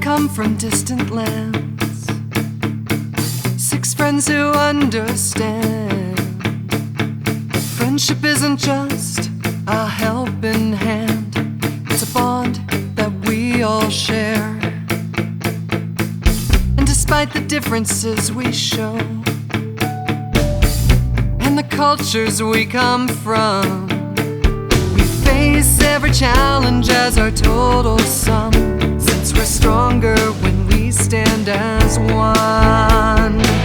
come from distant lands, 6 friends who understand. Friendship isn't just a helping hand, it's a bond that we all share. And despite the differences we show and the cultures we come from, we face every challenge as our total sum, since we're stronger when we stand as one.